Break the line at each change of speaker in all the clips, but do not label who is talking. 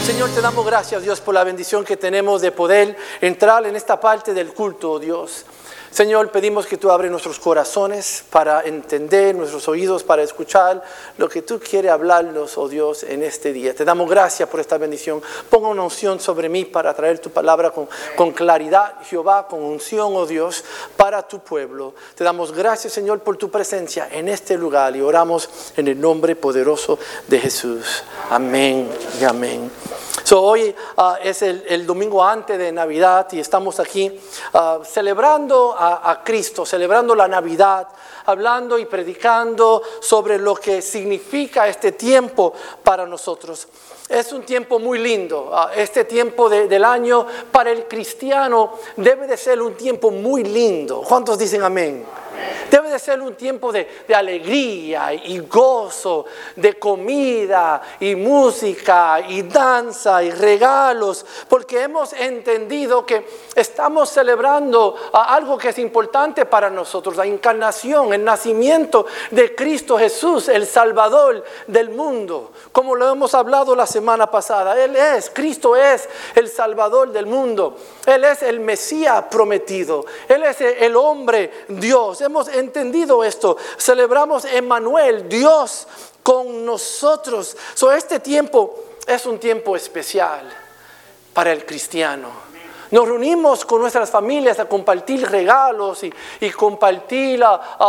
Señor, te damos gracias, Dios, por la bendición que tenemos de poder entrar en esta parte del culto, oh Dios. Señor, pedimos que tú abres nuestros corazones para entender, nuestros oídos para escuchar lo que tú quieres hablarnos, oh Dios, en este día. Te damos gracias por esta bendición. Ponga una unción sobre mí para traer tu palabra con claridad, Jehová, con unción, oh Dios, para tu pueblo. Te damos gracias, Señor, por tu presencia en este lugar y oramos en el nombre poderoso de Jesús. Amén y amén. Hoy es el domingo antes de Navidad y estamos aquí celebrando a Cristo, celebrando la Navidad, hablando y predicando sobre lo que significa este tiempo para nosotros. Es un tiempo muy lindo. Este tiempo del año para el cristiano debe de ser un tiempo muy lindo. ¿Cuántos dicen amén? Debe de ser un tiempo de alegría y gozo, de comida y música y danza y regalos, porque hemos entendido que estamos celebrando algo que es importante para nosotros, la encarnación, el nacimiento de Cristo Jesús, el Salvador del mundo. Como lo hemos hablado la semana pasada, Cristo es el Salvador del mundo. Él es el Mesías prometido, Él es el hombre Dios. Hemos entendido esto. Celebramos Emmanuel, Dios con nosotros. Este tiempo es un tiempo especial para el cristiano. Nos reunimos con nuestras familias a compartir regalos y compartir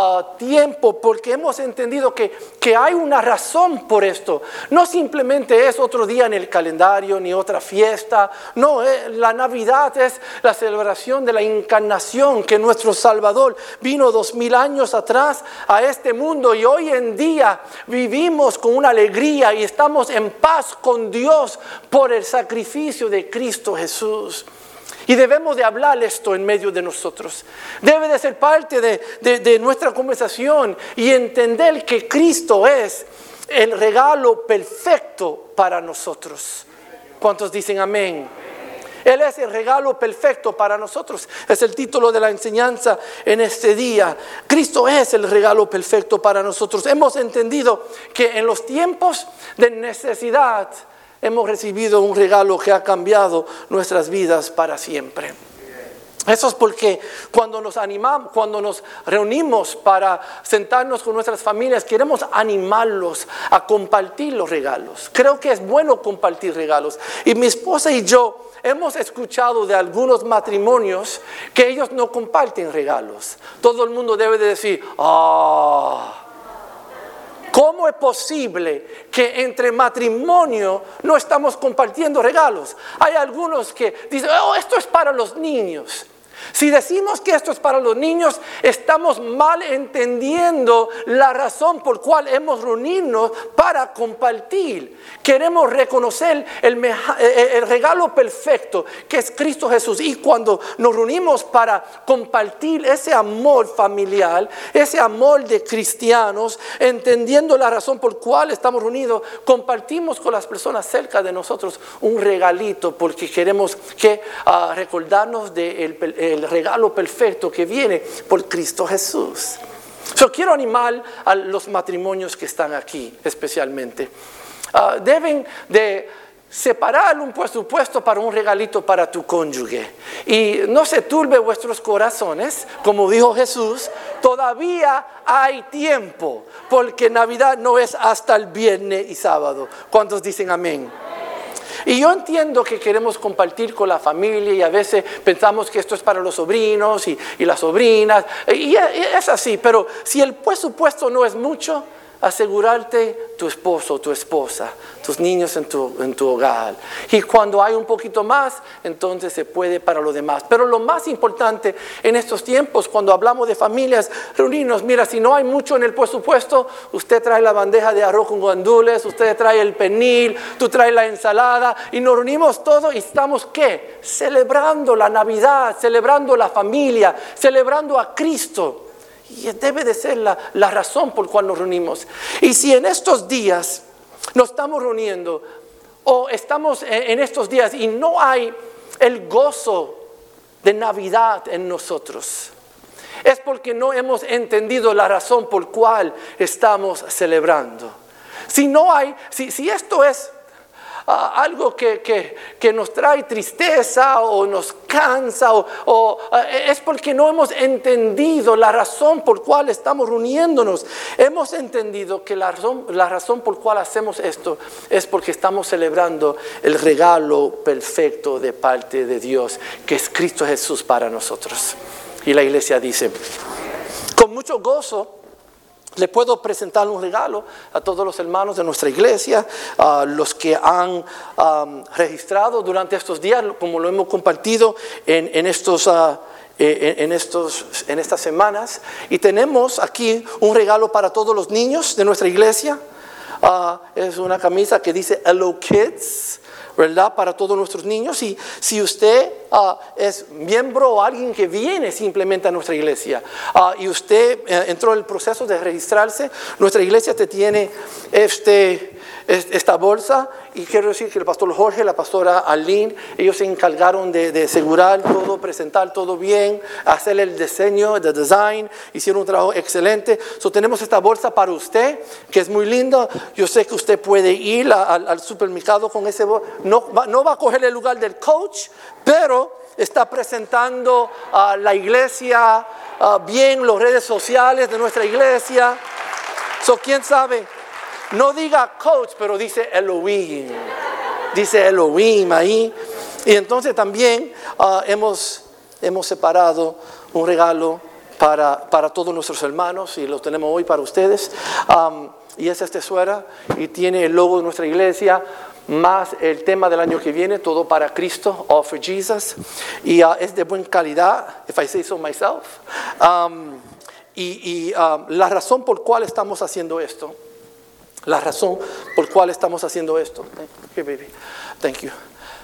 tiempo, porque hemos entendido que hay una razón por esto. No simplemente es otro día en el calendario ni otra fiesta. No, la Navidad es la celebración de la encarnación, que nuestro Salvador vino 2000 años atrás a este mundo y hoy en día vivimos con una alegría y estamos en paz con Dios por el sacrificio de Cristo Jesús. Y debemos de hablar esto en medio de nosotros. Debe de ser parte de nuestra conversación y entender que Cristo es el regalo perfecto para nosotros. ¿Cuántos dicen amén? Él es el regalo perfecto para nosotros. Es el título de la enseñanza en este día. Cristo es el regalo perfecto para nosotros. Hemos entendido que en los tiempos de necesidad hemos recibido un regalo que ha cambiado nuestras vidas para siempre. Eso es porque cuando nos reunimos para sentarnos con nuestras familias, queremos animarlos a compartir los regalos. Creo que es bueno compartir regalos. Y mi esposa y yo hemos escuchado de algunos matrimonios que ellos no comparten regalos. Todo el mundo debe de decir, ¿cómo es posible que entre matrimonio no estamos compartiendo regalos? Hay algunos que dicen, esto es para los niños. Si decimos que esto es para los niños, estamos mal entendiendo la razón por cual hemos reunido para compartir. Queremos reconocer el regalo perfecto que es Cristo Jesús. Y cuando nos reunimos para compartir ese amor familiar, ese amor de cristianos, entendiendo la razón por cual estamos reunidos, compartimos con las personas cerca de nosotros un regalito, porque queremos recordarnos del regalo perfecto que viene por Cristo Jesús. Quiero animar a los matrimonios que están aquí especialmente. Deben de separar un presupuesto para un regalito para tu cónyuge. Y no se turbe vuestros corazones, como dijo Jesús, todavía hay tiempo, porque Navidad no es hasta el viernes y sábado. ¿Cuántos dicen amén? Y yo entiendo que queremos compartir con la familia y a veces pensamos que esto es para los sobrinos y las sobrinas. Y es así, pero si el presupuesto no es mucho, asegurarte tu esposo, tu esposa, tus niños en tu hogar. Y cuando hay un poquito más, entonces se puede para lo demás. Pero lo más importante en estos tiempos, cuando hablamos de familias, reunirnos. Mira, si no hay mucho en el presupuesto, usted trae la bandeja de arroz con gandules, usted trae el pernil, tú traes la ensalada y nos reunimos todos y estamos, ¿qué? Celebrando la Navidad, celebrando la familia, celebrando a Cristo. Y debe de ser la razón por cual nos reunimos. Y si en estos días nos estamos reuniendo o estamos en estos días y no hay el gozo de Navidad en nosotros, es porque no hemos entendido la razón por cual estamos celebrando. Si esto es algo que nos trae tristeza o nos cansa es porque no hemos entendido la razón por cual estamos reuniéndonos. Hemos entendido que la razón por cual hacemos esto es porque estamos celebrando el regalo perfecto de parte de Dios, que es Cristo Jesús para nosotros. Y la iglesia dice, con mucho gozo le puedo presentar un regalo a todos los hermanos de nuestra iglesia, los que han registrado durante estos días, como lo hemos compartido en estas semanas. Y tenemos aquí un regalo para todos los niños de nuestra iglesia. Es una camisa que dice Hello Kids, ¿verdad? Para todos nuestros niños. Y si usted es miembro o alguien que viene simplemente a nuestra iglesia y usted entró en el proceso de registrarse, nuestra iglesia te tiene esta bolsa. Y quiero decir que el pastor Jorge, la pastora Aline, ellos se encargaron de asegurar todo, presentar todo bien, hacer el diseño, el design, hicieron un trabajo excelente. Tenemos esta bolsa para usted, que es muy linda. Yo sé que usted puede ir al supermercado con ese bolsa. No va a coger el lugar del coach, pero está presentando a la iglesia bien, las redes sociales de nuestra iglesia. ¿Quién sabe? No diga coach, pero dice Elohim. Dice Elohim ahí. Y entonces también hemos separado un regalo para todos nuestros hermanos, y lo tenemos hoy para ustedes. Y es este suéter, y tiene el logo de nuestra iglesia, más el tema del año que viene, todo para Cristo, all for Jesus. Y es de buena calidad, if I say so myself. La razón por cual estamos haciendo esto. La razón por cual estamos haciendo esto. Here, baby. Thank you.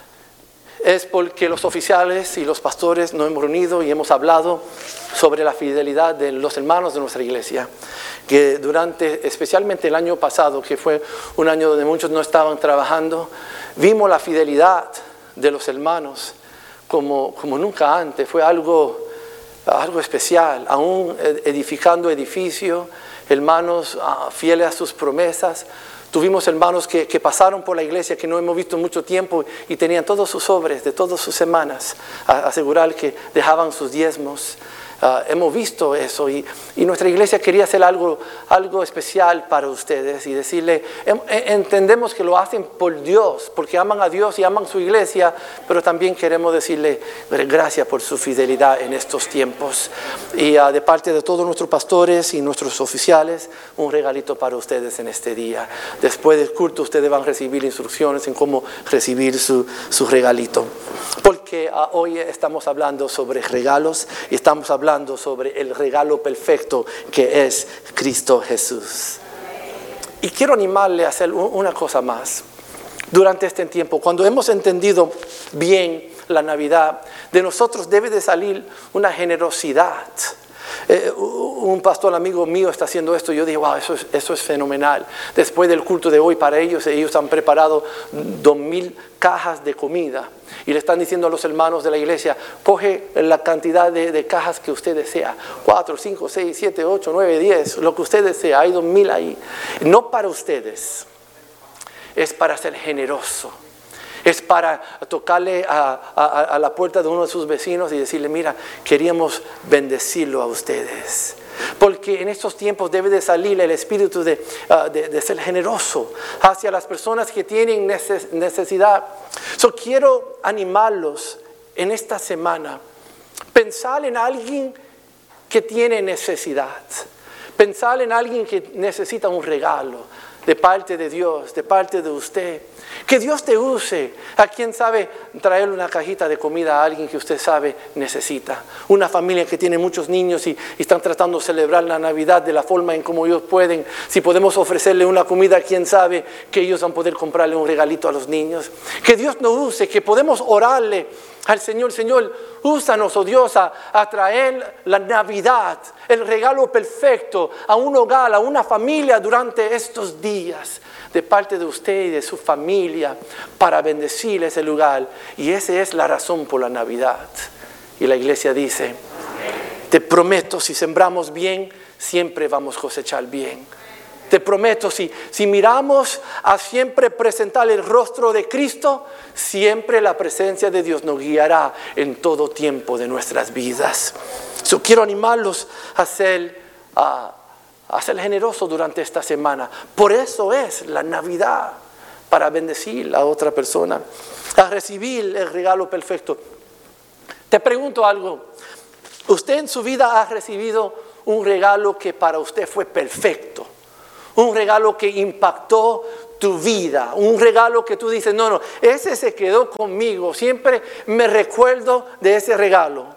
Es porque los oficiales y los pastores nos hemos reunido y hemos hablado sobre la fidelidad de los hermanos de nuestra iglesia, que especialmente el año pasado, que fue un año donde muchos no estaban trabajando, vimos la fidelidad de los hermanos como nunca antes. Fue algo especial, aún edificando edificio, hermanos fieles a sus promesas. Tuvimos hermanos que pasaron por la iglesia que no hemos visto mucho tiempo y tenían todos sus sobres de todas sus semanas, asegurar que dejaban sus diezmos. Hemos visto eso y nuestra iglesia quería hacer algo especial para ustedes y decirle, entendemos que lo hacen por Dios, porque aman a Dios y aman su iglesia, pero también queremos decirle gracias por su fidelidad en estos tiempos. Y de parte de todos nuestros pastores y nuestros oficiales, un regalito para ustedes en este día. Después del culto ustedes van a recibir instrucciones en cómo recibir su regalito. Porque hoy estamos hablando sobre regalos y estamos hablando sobre el regalo perfecto que es Cristo Jesús. Y quiero animarle a hacer una cosa más. Durante este tiempo, cuando hemos entendido bien la Navidad, de nosotros debe de salir una generosidad. Un pastor amigo mío está haciendo esto y yo digo, wow, eso es fenomenal. Después del culto de hoy para ellos han preparado 2,000 cajas de comida y le están diciendo a los hermanos de la iglesia, coge la cantidad de cajas que usted desea, 4, 5, 6, 7, 8, 9, 10, lo que usted desea, hay 2,000 ahí. No para ustedes, es para ser generoso. Es para tocarle a la puerta de uno de sus vecinos y decirle, mira, queríamos bendecirlo a ustedes. Porque en estos tiempos debe de salir el espíritu de ser generoso hacia las personas que tienen necesidad. Quiero animarlos en esta semana. Pensar en alguien que tiene necesidad. Pensar en alguien que necesita un regalo de parte de Dios, de parte de usted. Que Dios te use. A quien sabe traerle una cajita de comida a alguien que usted sabe necesita. Una familia que tiene muchos niños y están tratando de celebrar la Navidad de la forma en como ellos pueden. Si podemos ofrecerle una comida, quien sabe que ellos van a poder comprarle un regalito a los niños. Que Dios nos use, que podemos orarle al Señor. Señor, úsanos, oh Dios, a traer la Navidad, el regalo perfecto a un hogar, a una familia durante estos días, de parte de usted y de su familia, para bendecir ese lugar. Y esa es la razón por la Navidad. Y la iglesia dice, te prometo, si sembramos bien, siempre vamos a cosechar bien. Te prometo, si miramos a siempre presentar el rostro de Cristo, siempre la presencia de Dios nos guiará en todo tiempo de nuestras vidas. Yo quiero animarlos a ser generosos durante esta semana. Por eso es la Navidad, para bendecir a otra persona, a recibir el regalo perfecto. Te pregunto algo. ¿Usted en su vida ha recibido un regalo que para usted fue perfecto? Un regalo que impactó tu vida, un regalo que tú dices, no, ese se quedó conmigo, siempre me recuerdo de ese regalo.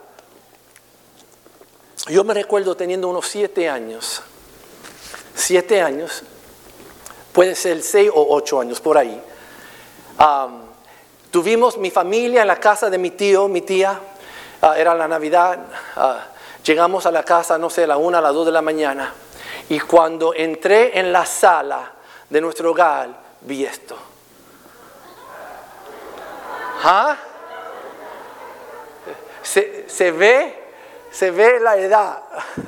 Yo me recuerdo teniendo unos 7 años, puede ser 6 o 8 años, por ahí. Tuvimos mi familia en la casa de mi tía, era la Navidad, llegamos a la casa, no sé, a la 1, a las 2 de la mañana. Y cuando entré en la sala de nuestro hogar, vi esto. Se ve la edad.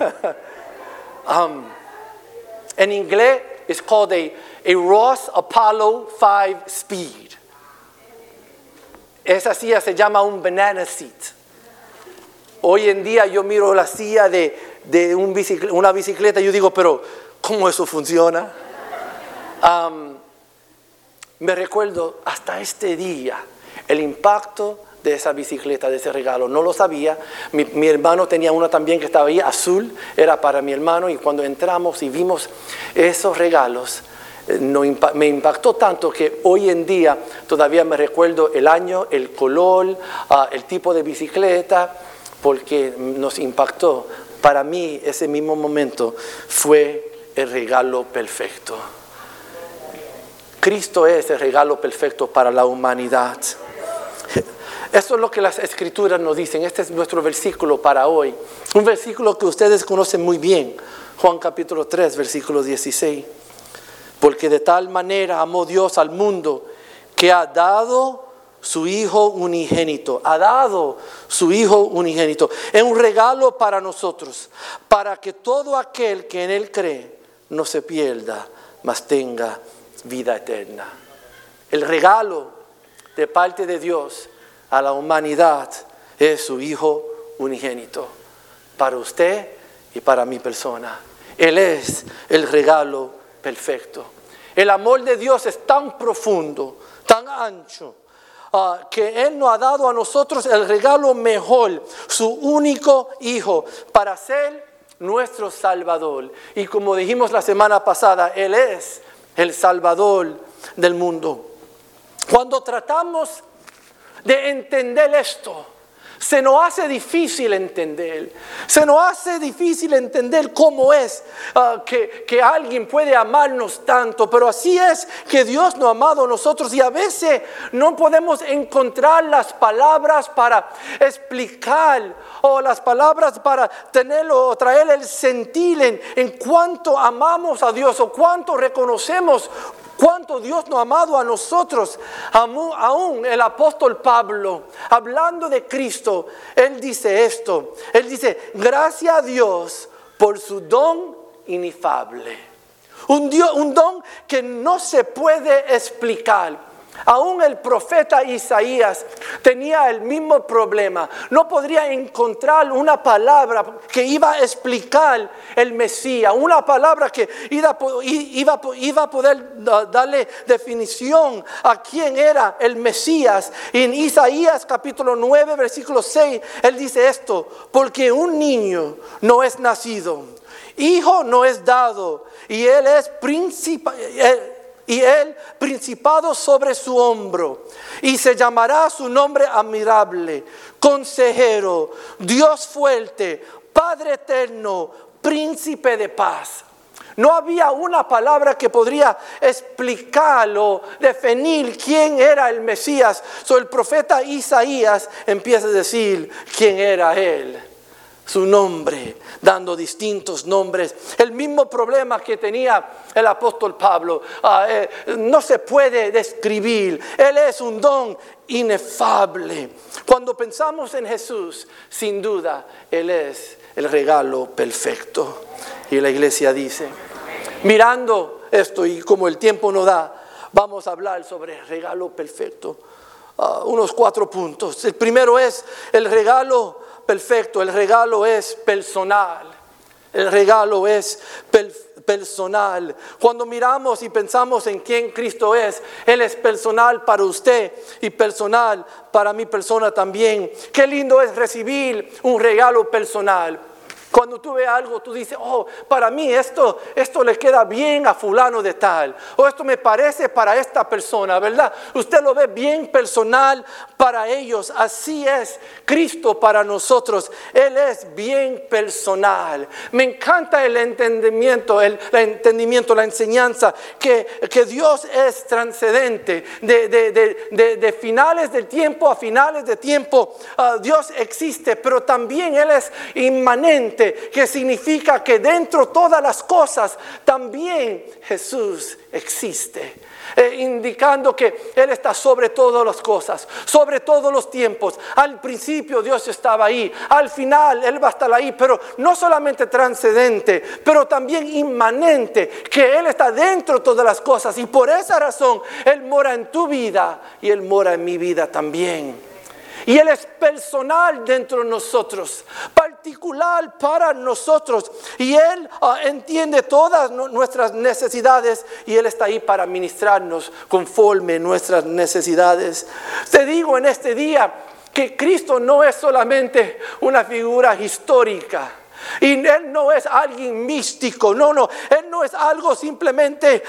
En inglés es called a Ross Apollo 5 Speed. Esa silla se llama un banana seat. Hoy en día yo miro la silla de una bicicleta y yo digo, pero ¿cómo eso funciona? Me recuerdo hasta este día el impacto de esa bicicleta, de ese regalo. No lo sabía. Mi hermano tenía una también que estaba ahí, azul, era para mi hermano, y cuando entramos y vimos esos regalos, me impactó tanto que hoy en día todavía me recuerdo el año, el color, el tipo de bicicleta, porque nos impactó. Para mí ese mismo momento fue el regalo perfecto. Cristo es el regalo perfecto para la humanidad. Eso es lo que las Escrituras nos dicen. Este es nuestro versículo para hoy. Un versículo que ustedes conocen muy bien. Juan capítulo 3, versículo 16. Porque de tal manera amó Dios al mundo que ha dado su Hijo unigénito. Ha dado su Hijo unigénito. Es un regalo para nosotros. Para que todo aquel que en Él cree no se pierda, mas tenga vida eterna. El regalo de parte de Dios a la humanidad es su Hijo unigénito. Para usted y para mi persona. Él es el regalo perfecto. El amor de Dios es tan profundo, tan ancho, que Él nos ha dado a nosotros el regalo mejor, su único Hijo, para ser nuestro Salvador. Y como dijimos la semana pasada, Él es el Salvador del mundo. Cuando tratamos de entender esto, se nos hace difícil entender. Se nos hace difícil entender cómo es que alguien puede amarnos tanto. Pero así es que Dios nos ha amado a nosotros. Y a veces no podemos encontrar las palabras para explicar, o las palabras para tenerlo o traer el sentir en cuánto amamos a Dios, o cuánto reconocemos cuánto Dios nos ha amado a nosotros. Aún el apóstol Pablo, hablando de Cristo, él dice esto. Él dice, gracias a Dios por su don inefable. Un don que no se puede explicar. Aún el profeta Isaías tenía el mismo problema. No podría encontrar una palabra que iba a explicar el Mesías. Una palabra que iba a poder darle definición a quién era el Mesías. En Isaías capítulo 9, versículo 6, él dice esto. Porque un niño no es nacido, hijo no es dado, y él es principado sobre su hombro, y se llamará su nombre admirable, consejero, Dios fuerte, Padre eterno, príncipe de paz. No había una palabra que podría explicar o definir quién era el Mesías. El profeta Isaías empieza a decir quién era él. Su nombre, dando distintos nombres. El mismo problema que tenía el apóstol Pablo. No se puede describir. Él es un don inefable. Cuando pensamos en Jesús, sin duda, Él es el regalo perfecto. Y la iglesia dice, Mirando esto y como el tiempo no da, vamos a hablar sobre el regalo perfecto. Unos 4 puntos. El primero es el regalo perfecto. El regalo es personal. El regalo es personal. Cuando miramos y pensamos en quién Cristo es, Él es personal para usted y personal para mi persona también. Qué lindo es recibir un regalo personal. Cuando tú ves algo, tú dices, oh, para mí esto le queda bien a fulano de tal. O esto me parece para esta persona, ¿verdad? Usted lo ve bien personal para ellos. Así es Cristo para nosotros. Él es bien personal. Me encanta el entendimiento, la enseñanza, que Dios es trascendente. De finales del tiempo a finales de tiempo, Dios existe, pero también Él es inmanente. Que significa que dentro de todas las cosas también Jesús existe, indicando que Él está sobre todas las cosas, sobre todos los tiempos. Al principio Dios estaba ahí, al final Él va a estar ahí, pero no solamente trascendente, pero también inmanente, que Él está dentro de todas las cosas, y por esa razón Él mora en tu vida y Él mora en mi vida también. Y Él es personal dentro de nosotros, particular para nosotros. Y Él entiende todas nuestras necesidades y Él está ahí para ministrarnos conforme nuestras necesidades. Te digo en este día que Cristo no es solamente una figura histórica. Y Él no es alguien místico, no, Él no es algo simplemente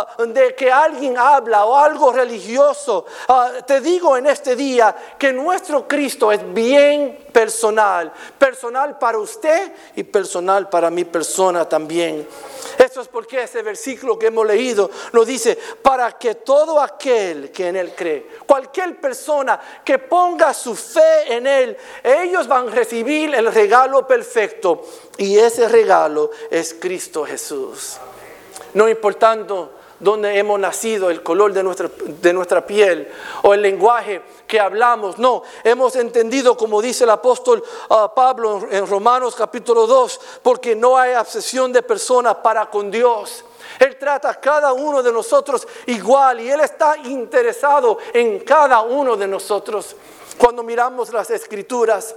de que alguien habla o algo religioso. Te digo en este día que nuestro Cristo es bien personal, personal para usted y personal para mi persona también. Eso es porque ese versículo que hemos leído nos dice, para que todo aquel que en Él cree, cualquier persona que ponga su fe en Él, ellos van a recibir el regalo perfecto. Y ese regalo es Cristo Jesús. No importando dónde hemos nacido, el color de nuestra piel o el lenguaje que hablamos. No, hemos entendido, como dice el apóstol Pablo en Romanos capítulo 2, porque no hay acepción de persona para con Dios. Él trata a cada uno de nosotros igual y Él está interesado en cada uno de nosotros. Cuando miramos las Escrituras,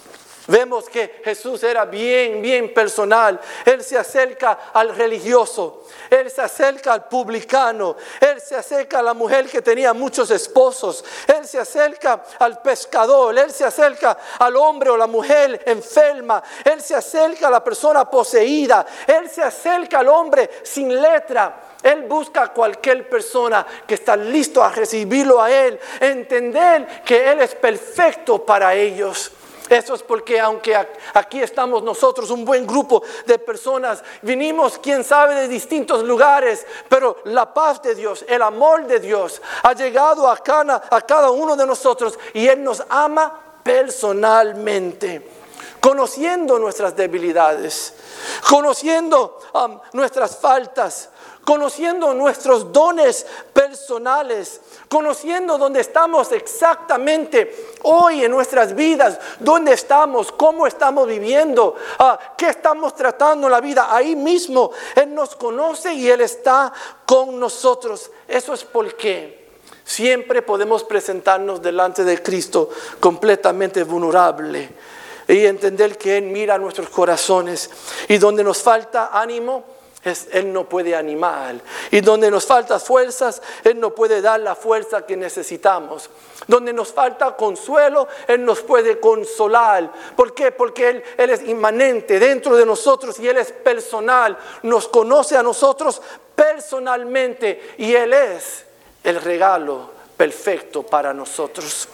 vemos que Jesús era bien personal. Él se acerca al religioso, Él se acerca al publicano, Él se acerca a la mujer que tenía muchos esposos, Él se acerca al pescador, Él se acerca al hombre o la mujer enferma, Él se acerca a la persona poseída, Él se acerca al hombre sin letra. Él busca a cualquier persona que está listo a recibirlo a Él, entender que Él es perfecto para ellos. Eso es porque aunque aquí estamos nosotros, un buen grupo de personas, vinimos quién sabe de distintos lugares, pero la paz de Dios, el amor de Dios ha llegado a cada uno de nosotros y Él nos ama personalmente, conociendo nuestras debilidades, conociendo nuestras faltas, conociendo nuestros dones personales, conociendo dónde estamos exactamente hoy en nuestras vidas, dónde estamos, cómo estamos viviendo, qué estamos tratando en la vida. Ahí mismo Él nos conoce y Él está con nosotros. Eso es porque siempre podemos presentarnos delante de Cristo completamente vulnerable y entender que Él mira nuestros corazones, y donde nos falta ánimo, Él no puede animar, y donde nos falta fuerzas, Él no puede dar la fuerza que necesitamos. Donde nos falta consuelo, Él nos puede consolar. ¿Por qué? Porque Él es inmanente dentro de nosotros y Él es personal, nos conoce a nosotros personalmente y Él es el regalo perfecto para nosotros.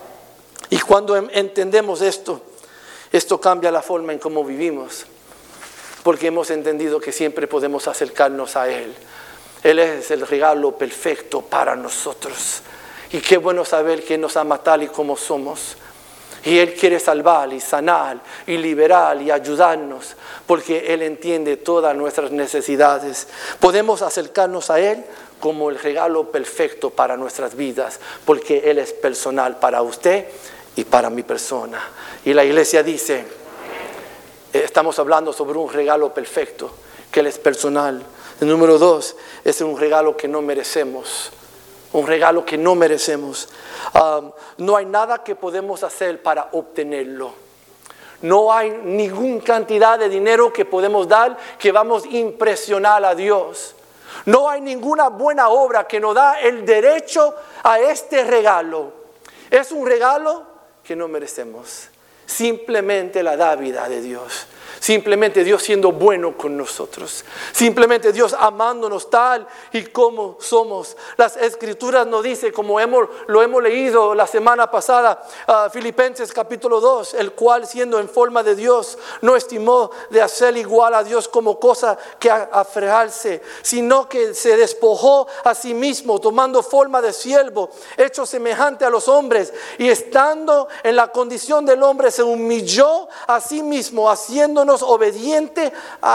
Y cuando entendemos esto cambia la forma en cómo vivimos. Porque hemos entendido que siempre podemos acercarnos a Él. Él es el regalo perfecto para nosotros. Y qué bueno saber que Él nos ama tal y como somos. Y Él quiere salvar y sanar y liberar y ayudarnos. Porque Él entiende todas nuestras necesidades. Podemos acercarnos a Él como el regalo perfecto para nuestras vidas. Porque Él es personal para usted y para mi persona. Y la iglesia dice... Estamos hablando sobre un regalo perfecto, que Él es personal. El número 2 es un regalo que no merecemos. Un regalo que no merecemos. No hay nada que podemos hacer para obtenerlo. No hay ninguna cantidad de dinero que podemos dar que vamos a impresionar a Dios. No hay ninguna buena obra que nos da el derecho a este regalo. Es un regalo que no merecemos. Simplemente la dádiva de Dios. Simplemente Dios siendo bueno con nosotros. Simplemente Dios amándonos tal y como somos. Las Escrituras nos dicen, como lo hemos leído la semana pasada, Filipenses capítulo 2, el cual siendo en forma de Dios, no estimó de hacer igual a Dios como cosa que aferrarse, sino que se despojó a sí mismo, tomando forma de siervo, hecho semejante a los hombres, y estando en la condición del hombre, se humilló a sí mismo, haciéndose obediente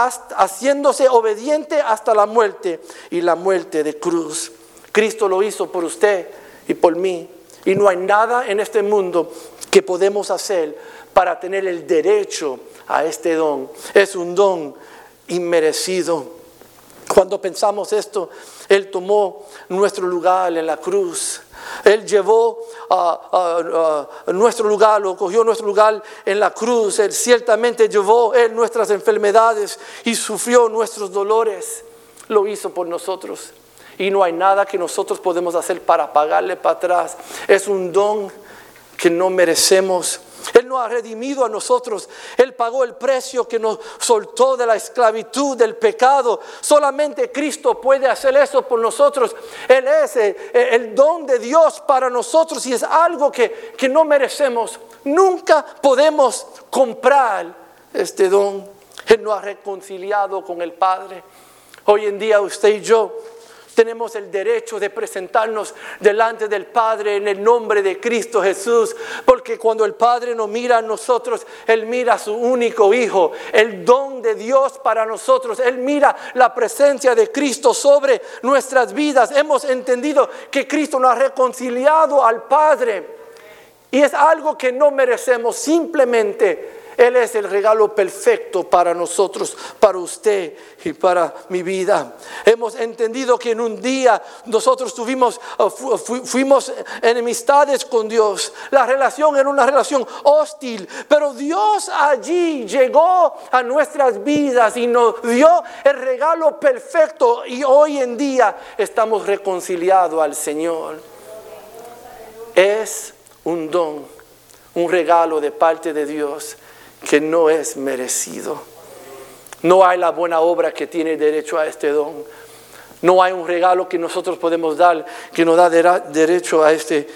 hasta la muerte, y la muerte de cruz. Cristo lo hizo por usted y por mí, y no hay nada en este mundo que podemos hacer para tener el derecho a este don. Es un don inmerecido. Cuando pensamos esto, Él tomó nuestro lugar en la cruz. Él llevó nuestro lugar, lo cogió nuestro lugar en la cruz. Él ciertamente llevó nuestras enfermedades y sufrió nuestros dolores. Lo hizo por nosotros. Y no hay nada que nosotros podemos hacer para pagarle para atrás. Es un don que no merecemos. Él nos ha redimido a nosotros. Él pagó el precio que nos soltó de la esclavitud, del pecado. Solamente Cristo puede hacer eso por nosotros. Él es el don de Dios para nosotros y es algo que no merecemos. Nunca podemos comprar este don. Él nos ha reconciliado con el Padre. Hoy en día usted y yo tenemos el derecho de presentarnos delante del Padre en el nombre de Cristo Jesús, porque cuando el Padre nos mira a nosotros, Él mira a su único Hijo, el don de Dios para nosotros. Él mira la presencia de Cristo sobre nuestras vidas. Hemos entendido que Cristo nos ha reconciliado al Padre y es algo que no merecemos. Simplemente Él es el regalo perfecto para nosotros, para usted y para mi vida. Hemos entendido que en un día nosotros fuimos enemistades con Dios. La relación era una relación hostil, pero Dios allí llegó a nuestras vidas y nos dio el regalo perfecto y hoy en día estamos reconciliados al Señor. Es un don, un regalo de parte de Dios que no es merecido. No hay la buena obra que tiene derecho a este don. No hay un regalo que nosotros podemos dar que nos da derecho a este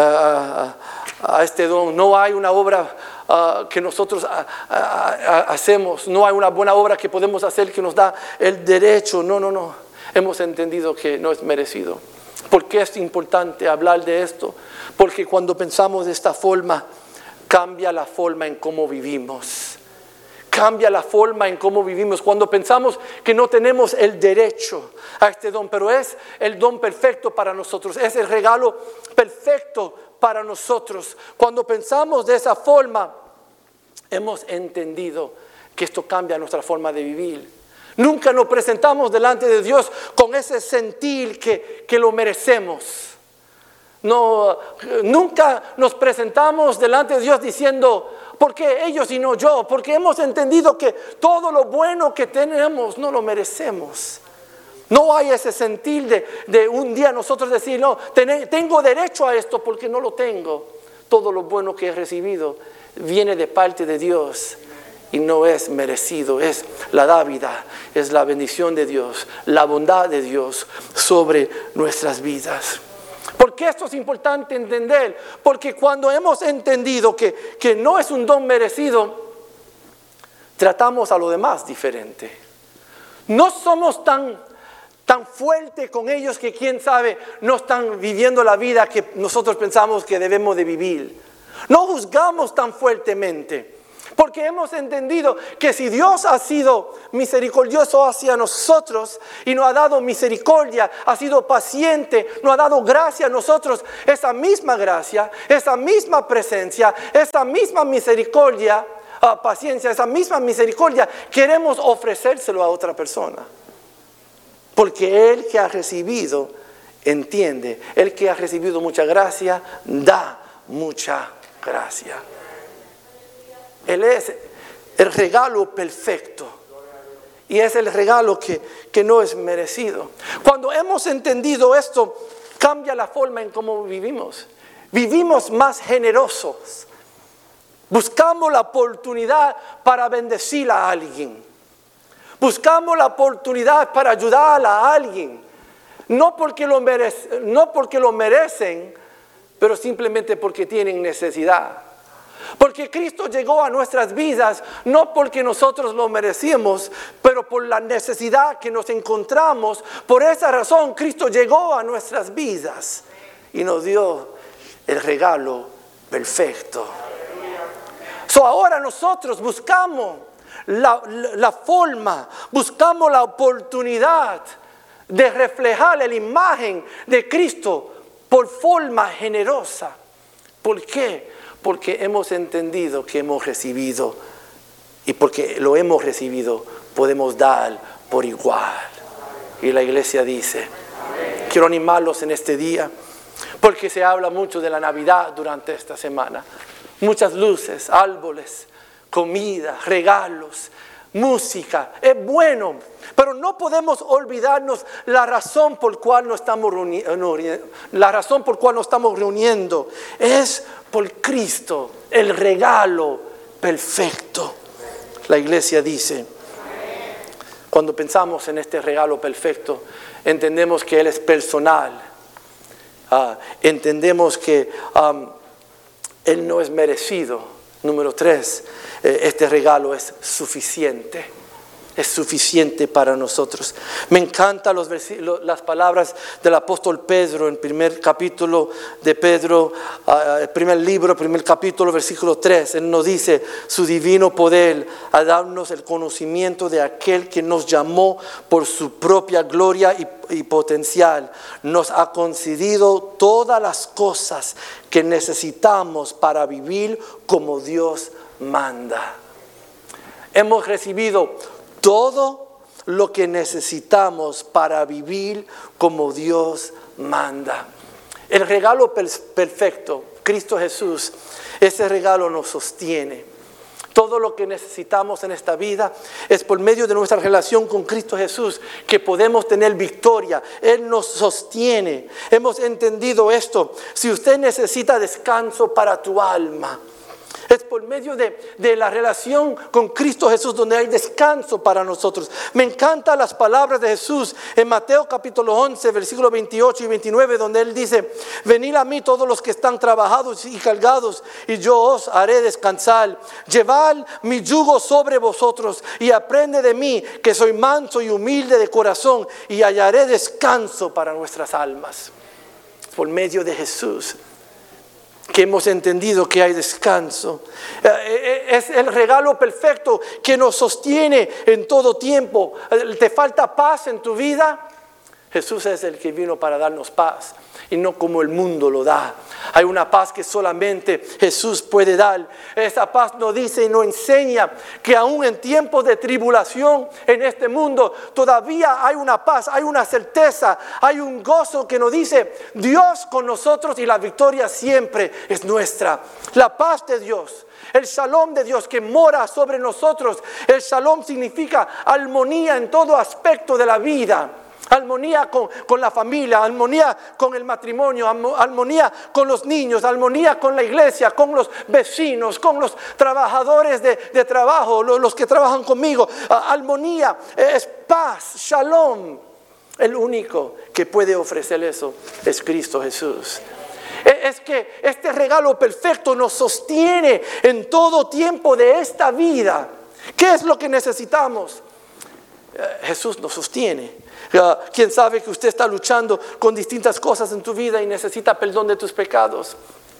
don. No hay una obra que nosotros hacemos. No hay una buena obra que podemos hacer que nos da el derecho. No. Hemos entendido que no es merecido. ¿Por qué es importante hablar de esto? Porque cuando pensamos de esta forma, cambia la forma en cómo vivimos. Cambia la forma en cómo vivimos. Cuando pensamos que no tenemos el derecho a este don, pero es el don perfecto para nosotros. Es el regalo perfecto para nosotros. Cuando pensamos de esa forma, hemos entendido que esto cambia nuestra forma de vivir. Nunca nos presentamos delante de Dios con ese sentir que lo merecemos. No, nunca nos presentamos delante de Dios diciendo, ¿por qué ellos y no yo? Porque hemos entendido que todo lo bueno que tenemos no lo merecemos. No hay ese sentir de un día nosotros decir, no, tengo derecho a esto porque no lo tengo. Todo lo bueno que he recibido viene de parte de Dios y no es merecido. Es la dádiva, es la bendición de Dios, la bondad de Dios sobre nuestras vidas. ¿Por qué esto es importante entender? Porque cuando hemos entendido que no es un don merecido, tratamos a lo demás diferente. No somos tan fuertes con ellos que quién sabe no están viviendo la vida que nosotros pensamos que debemos de vivir. No juzgamos tan fuertemente. Porque hemos entendido que si Dios ha sido misericordioso hacia nosotros y nos ha dado misericordia, ha sido paciente, nos ha dado gracia a nosotros, esa misma gracia, esa misma presencia, esa misma misericordia, paciencia, esa misma misericordia, queremos ofrecérselo a otra persona. Porque el que ha recibido, entiende. El que ha recibido mucha gracia, da mucha gracia. Él es el regalo perfecto. Y es el regalo que no es merecido. Cuando hemos entendido esto, cambia la forma en cómo vivimos. Vivimos más generosos. Buscamos la oportunidad para bendecir a alguien. Buscamos la oportunidad para ayudar a alguien. No porque lo merecen, pero simplemente porque tienen necesidad. Porque Cristo llegó a nuestras vidas, no porque nosotros lo merecíamos, pero por la necesidad que nos encontramos. Por esa razón Cristo llegó a nuestras vidas y nos dio el regalo perfecto. Ahora nosotros buscamos la forma, buscamos la oportunidad de reflejar la imagen de Cristo por forma generosa. ¿Por qué? Porque hemos entendido que hemos recibido, y porque lo hemos recibido, podemos dar por igual. Y la iglesia dice, quiero animarlos en este día, porque se habla mucho de la Navidad durante esta semana. Muchas luces, árboles, comida, regalos, música. Es bueno, pero no podemos olvidarnos la razón por cual nos estamos reuniendo. Es por Cristo, el regalo perfecto. La iglesia dice, cuando pensamos en este regalo perfecto, entendemos que Él es personal. Entendemos que Él no es merecido. Número 3, este regalo es suficiente. Es suficiente para nosotros. Me encantan las palabras del apóstol Pedro en primer capítulo de Pedro, el primer libro, primer capítulo, versículo 3. Él nos dice, su divino poder a darnos el conocimiento de aquel que nos llamó por su propia gloria y potencial. Nos ha concedido todas las cosas que necesitamos para vivir como Dios manda. Hemos recibido todo lo que necesitamos para vivir como Dios manda. El regalo perfecto, Cristo Jesús, ese regalo nos sostiene. Todo lo que necesitamos en esta vida es por medio de nuestra relación con Cristo Jesús que podemos tener victoria. Él nos sostiene. Hemos entendido esto. Si usted necesita descanso para tu alma, es por medio de la relación con Cristo Jesús donde hay descanso para nosotros. Me encantan las palabras de Jesús en Mateo capítulo 11, versículos 28 y 29, donde Él dice, venid a mí todos los que están trabajados y cargados, y yo os haré descansar. Llevad mi yugo sobre vosotros y aprende de mí, que soy manso y humilde de corazón, y hallaré descanso para nuestras almas. Por medio de Jesús que hemos entendido que hay descanso. Es el regalo perfecto que nos sostiene en todo tiempo. ¿Te falta paz en tu vida? Jesús es el que vino para darnos paz y no como el mundo lo da. Hay una paz que solamente Jesús puede dar. Esa paz nos dice y nos enseña que aún en tiempos de tribulación en este mundo todavía hay una paz, hay una certeza, hay un gozo que nos dice Dios con nosotros y la victoria siempre es nuestra. La paz de Dios, el shalom de Dios que mora sobre nosotros. El shalom significa armonía en todo aspecto de la vida. Armonía con la familia, armonía con el matrimonio, armonía con los niños, armonía con la iglesia, con los vecinos, con los trabajadores de trabajo, los que trabajan conmigo. Armonía es paz, shalom. El único que puede ofrecer eso es Cristo Jesús. Es que este regalo perfecto nos sostiene en todo tiempo de esta vida. ¿Qué es lo que necesitamos? Jesús nos sostiene. Quién sabe que usted está luchando con distintas cosas en tu vida y necesita perdón de tus pecados.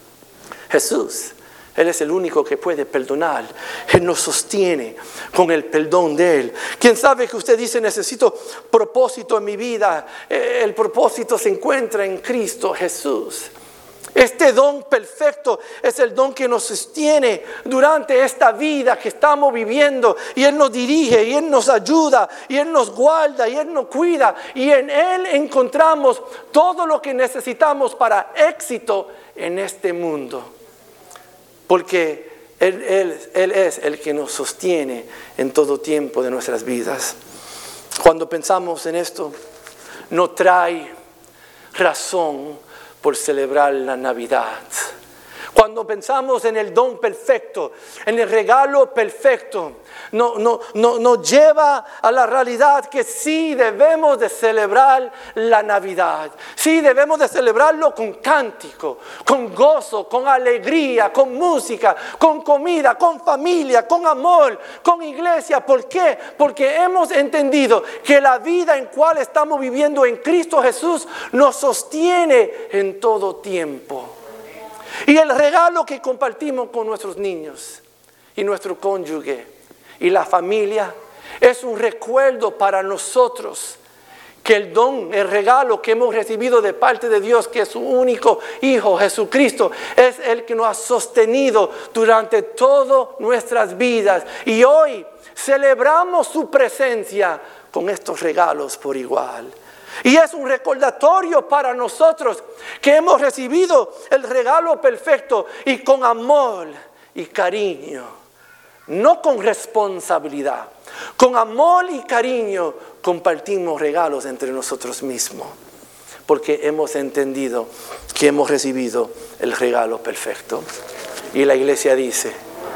Jesús, Él es el único que puede perdonar. Él nos sostiene con el perdón de Él. Quién sabe que usted dice necesito propósito en mi vida. El propósito se encuentra en Cristo Jesús. Este don perfecto es el don que nos sostiene durante esta vida que estamos viviendo. Y Él nos dirige, y Él nos ayuda, y Él nos guarda, y Él nos cuida. Y en Él encontramos todo lo que necesitamos para éxito en este mundo. Porque Él es el que nos sostiene en todo tiempo de nuestras vidas. Cuando pensamos en esto, nos trae razón por celebrar la Navidad. Cuando pensamos en el don perfecto, en el regalo perfecto, nos lleva a la realidad que sí debemos de celebrar la Navidad. Sí debemos de celebrarlo con cántico, con gozo, con alegría, con música, con comida, con familia, con amor, con iglesia. ¿Por qué? Porque hemos entendido que la vida en cual estamos viviendo en Cristo Jesús nos sostiene en todo tiempo. Y el regalo que compartimos con nuestros niños y nuestro cónyuge y la familia es un recuerdo para nosotros que el don, el regalo que hemos recibido de parte de Dios, que es su único Hijo, Jesucristo, es el que nos ha sostenido durante todas nuestras vidas. Y hoy celebramos su presencia con estos regalos por igual. Y es un recordatorio para nosotros que hemos recibido el regalo perfecto y con amor y cariño, no con responsabilidad. Con amor y cariño compartimos regalos entre nosotros mismos, porque hemos entendido que hemos recibido el regalo perfecto. Y la iglesia dice,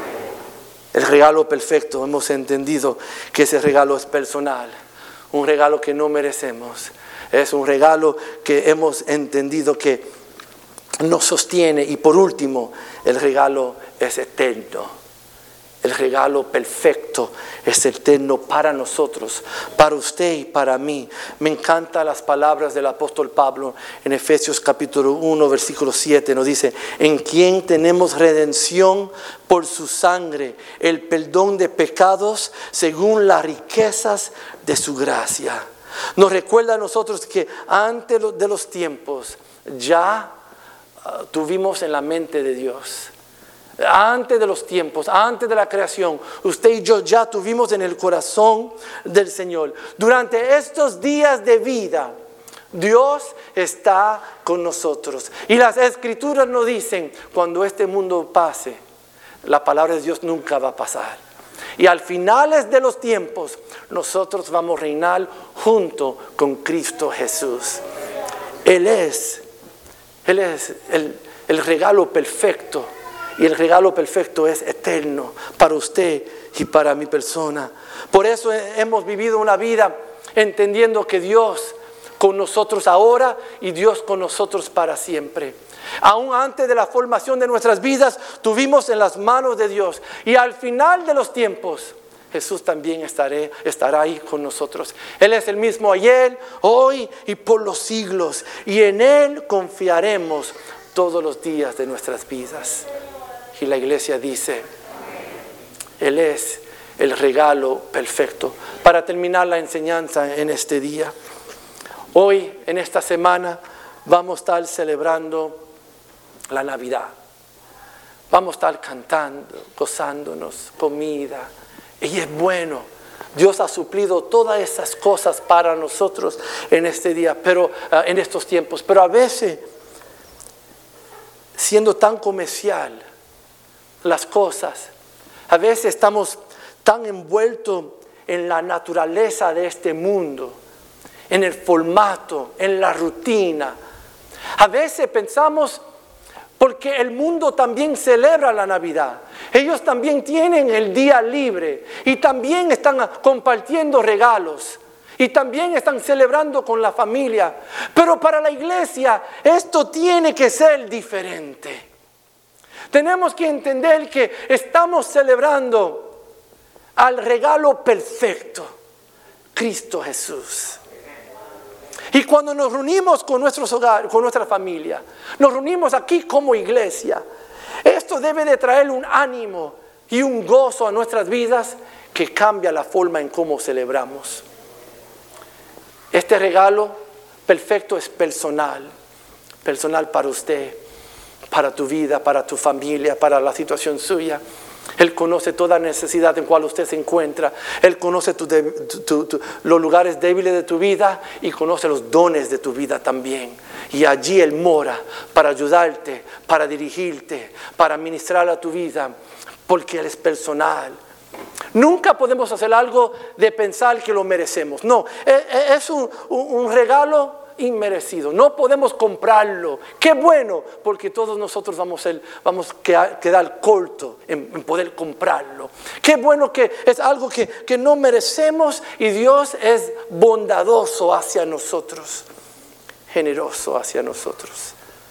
el regalo perfecto, hemos entendido que ese regalo es personal, un regalo que no merecemos. Es un regalo que hemos entendido que nos sostiene. Y por último, el regalo es eterno. El regalo perfecto es eterno para nosotros, para usted y para mí. Me encantan las palabras del apóstol Pablo en Efesios capítulo 1, versículo 7. Nos dice, en quien tenemos redención por su sangre, el perdón de pecados según las riquezas de su gracia. Nos recuerda a nosotros que antes de los tiempos ya tuvimos en la mente de Dios. Antes de los tiempos, antes de la creación, usted y yo ya tuvimos en el corazón del Señor. Durante estos días de vida, Dios está con nosotros. Y las Escrituras nos dicen, cuando este mundo pase, la palabra de Dios nunca va a pasar. Y al finales de los tiempos, nosotros vamos a reinar junto con Cristo Jesús. Él es el regalo perfecto. Y el regalo perfecto es eterno para usted y para mi persona. Por eso hemos vivido una vida entendiendo que Dios con nosotros ahora y Dios con nosotros para siempre. Aún antes de la formación de nuestras vidas, tuvimos en las manos de Dios. Y al final de los tiempos, Jesús también estará ahí con nosotros. Él es el mismo ayer, hoy y por los siglos. Y en Él confiaremos todos los días de nuestras vidas. Y la iglesia dice, Él es el regalo perfecto. Para terminar la enseñanza en este día, hoy, en esta semana, vamos a estar celebrando la Navidad. Vamos a estar cantando, gozándonos, comida. Y es bueno. Dios ha suplido todas esas cosas para nosotros en este día, pero en estos tiempos. Pero a veces, siendo tan comercial las cosas, a veces estamos tan envueltos en la naturaleza de este mundo, en el formato, en la rutina. A veces pensamos, porque el mundo también celebra la Navidad, ellos también tienen el día libre y también están compartiendo regalos y también están celebrando con la familia. Pero para la iglesia esto tiene que ser diferente. Tenemos que entender que estamos celebrando al regalo perfecto, Cristo Jesús. Y cuando nos reunimos con nuestros hogares, con nuestra familia, nos reunimos aquí como iglesia, esto debe de traer un ánimo y un gozo a nuestras vidas que cambia la forma en cómo celebramos. Este regalo perfecto es personal para usted para tu vida, para tu familia, para la situación suya. Él conoce toda necesidad en cual usted se encuentra. Él conoce los lugares débiles de tu vida y conoce los dones de tu vida también. Y allí Él mora para ayudarte, para dirigirte, para ministrar a tu vida, porque Él es personal. Nunca podemos hacer algo de pensar que lo merecemos. No, es un regalo inmerecido. No podemos comprarlo. Qué bueno, porque todos nosotros vamos a quedar cortos en poder comprarlo. Qué bueno que es algo que no merecemos y Dios es bondadoso hacia nosotros, generoso hacia nosotros.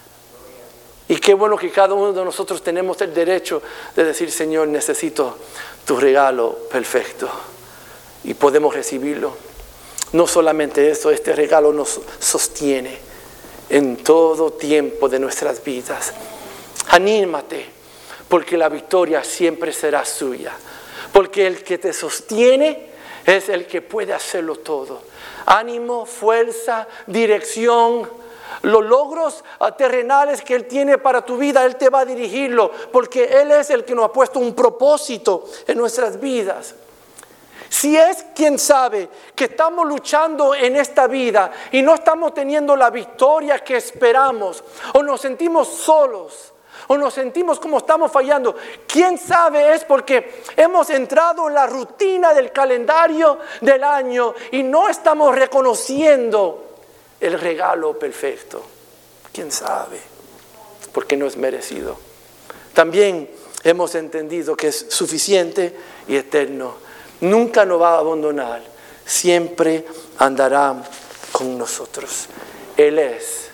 Y qué bueno que cada uno de nosotros tenemos el derecho de decir: Señor, necesito tu regalo perfecto, y podemos recibirlo. No solamente eso, este regalo nos sostiene en todo tiempo de nuestras vidas. Anímate, porque la victoria siempre será suya. Porque el que te sostiene es el que puede hacerlo todo. Ánimo, fuerza, dirección, los logros terrenales que Él tiene para tu vida, Él te va a dirigirlo, porque Él es el que nos ha puesto un propósito en nuestras vidas. Si es, quién sabe, que estamos luchando en esta vida y no estamos teniendo la victoria que esperamos, o nos sentimos solos, o nos sentimos como estamos fallando, quién sabe, es porque hemos entrado en la rutina del calendario del año y no estamos reconociendo el regalo perfecto. Quién sabe, porque no es merecido. También hemos entendido que es suficiente y eterno. Nunca nos va a abandonar, siempre andará con nosotros. Él es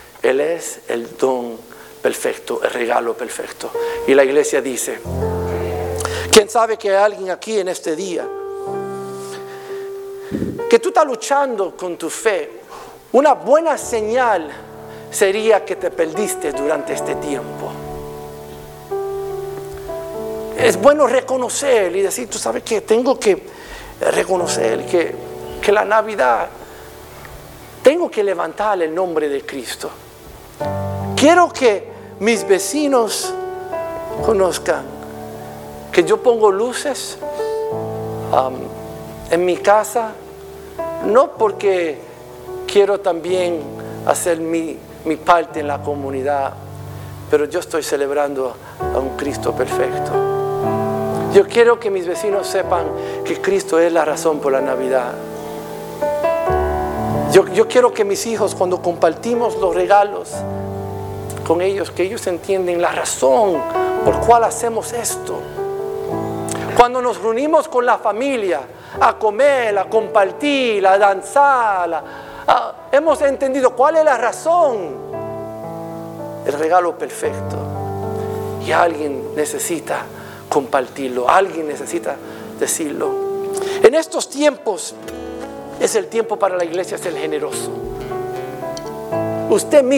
el don perfecto, el regalo perfecto. Y la iglesia dice: ¿quién sabe que hay alguien aquí en este día que tú estás luchando con tu fe? Una buena señal sería que te perdiste durante este tiempo. Es bueno reconocer y decir: tú sabes que tengo que reconocer que la Navidad tengo que levantar el nombre de Cristo. Quiero que mis vecinos conozcan que yo pongo luces en mi casa, no porque quiero también hacer mi parte en la comunidad, pero yo estoy celebrando a un Cristo perfecto. Yo quiero que mis vecinos sepan que Cristo es la razón por la Navidad. Yo quiero que mis hijos, cuando compartimos los regalos con ellos, que ellos entienden la razón por cual hacemos esto. Cuando nos reunimos con la familia a comer, a compartir, a danzar, hemos entendido cuál es la razón, el regalo perfecto. Y alguien necesita compartirlo, alguien necesita decirlo. En estos tiempos es el tiempo para la iglesia ser generoso. Usted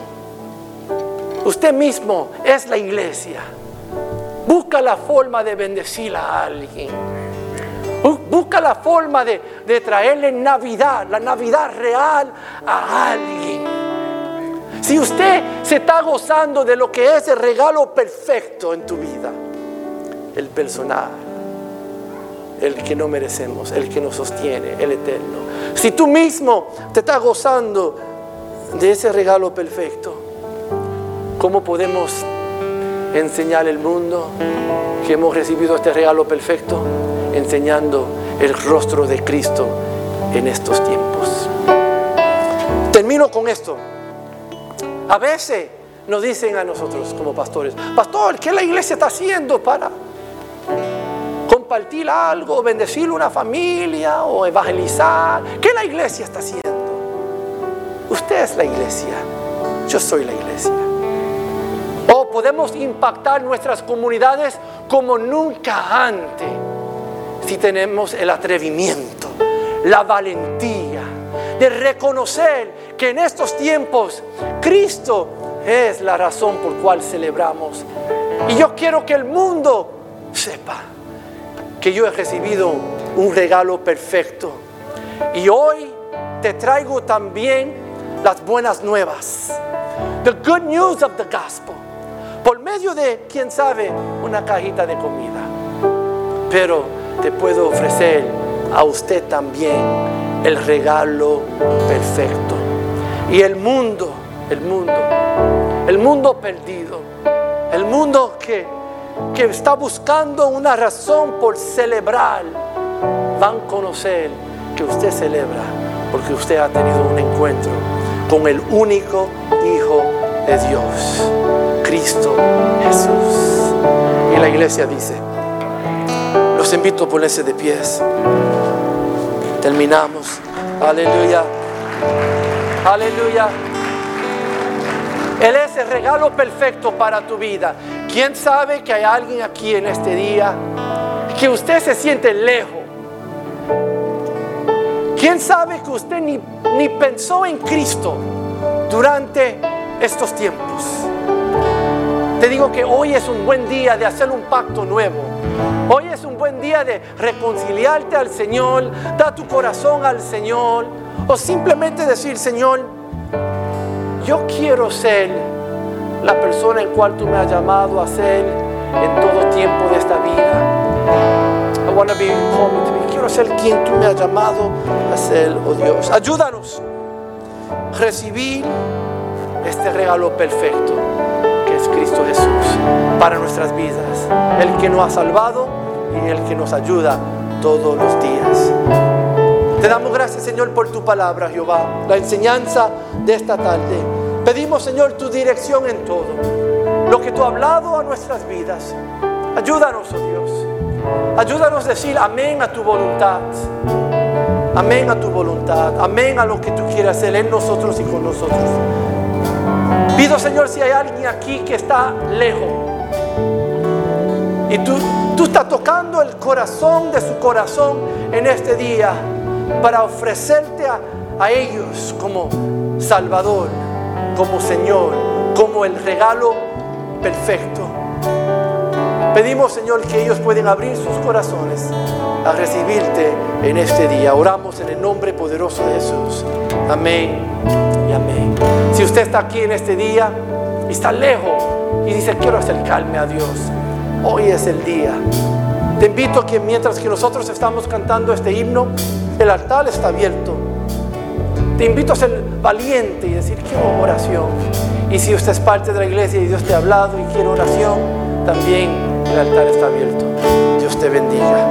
mismo es la iglesia. Busca la forma de bendecir a alguien. Busca la forma de traerle Navidad, la Navidad real a alguien. Si usted se está gozando de lo que es el regalo perfecto en tu vida, el personal, el que no merecemos, el que nos sostiene, el eterno. Si tú mismo te estás gozando de ese regalo perfecto, ¿cómo podemos enseñar al mundo que hemos recibido este regalo perfecto? Enseñando el rostro de Cristo en estos tiempos. Termino con esto. A veces nos dicen a nosotros como pastores: pastor, ¿qué la iglesia está haciendo para compartir algo, bendecir una familia o evangelizar? ¿Qué la iglesia está haciendo? Usted es la iglesia, yo soy la iglesia. O podemos impactar nuestras comunidades como nunca antes si tenemos el atrevimiento, la valentía de reconocer que en estos tiempos Cristo es la razón por cual celebramos. Y yo quiero que el mundo sepa que yo he recibido un regalo perfecto. Y hoy te traigo también las buenas nuevas. The good news of the gospel. medio de, quién sabe, una cajita de comida. Pero te puedo ofrecer a usted también el regalo perfecto. Y el mundo perdido, el mundo que está buscando una razón por celebrar, van a conocer que usted celebra porque usted ha tenido un encuentro con el único Hijo de Dios, Cristo Jesús. Y la iglesia dice, los invito a ponerse de pies. Terminamos. Aleluya. Aleluya. Él es el regalo perfecto para tu vida. ¿Quién sabe que hay alguien aquí en este día que usted se siente lejos? ¿Quién sabe que usted ni pensó en Cristo durante estos tiempos? Te digo que hoy es un buen día de hacer un pacto nuevo. Hoy es un buen día de reconciliarte al Señor, dar tu corazón al Señor, o simplemente decir, Señor, yo quiero ser la persona en cual tú me has llamado a ser en todo tiempo de esta vida. I want to be called to be. Quiero ser quien tú me has llamado a ser, oh Dios. Ayúdanos a recibir este regalo perfecto que es Cristo Jesús para nuestras vidas. El que nos ha salvado y el que nos ayuda todos los días. Te damos gracias, Señor, por tu palabra, Jehová, la enseñanza de esta tarde. Pedimos, Señor, tu dirección en todo, lo que tú has hablado a nuestras vidas. Ayúdanos, oh Dios. Ayúdanos a decir amén a tu voluntad. Amén a tu voluntad. Amén a lo que tú quieras hacer en nosotros y con nosotros. Pido, Señor, si hay alguien aquí que está lejos y tú estás tocando el corazón de su corazón en este día para ofrecerte a ellos como Salvador, como Señor, como el regalo perfecto. Pedimos, Señor, que ellos pueden abrir sus corazones a recibirte en este día. Oramos en el nombre poderoso de Jesús. Amén y amén. Si usted está aquí en este día y está lejos y dice, quiero acercarme a Dios, hoy es el día. Te invito a que mientras que nosotros estamos cantando este himno, el altar está abierto. Te invito a ser valiente y decir, quiero oración. Y si usted es parte de la iglesia y Dios te ha hablado y quiere oración, también el altar está abierto. Dios te bendiga.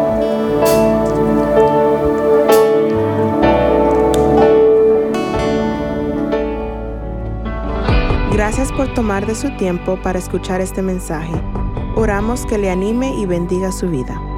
Gracias por tomar de su tiempo para escuchar este mensaje. Oramos que le anime y bendiga su vida.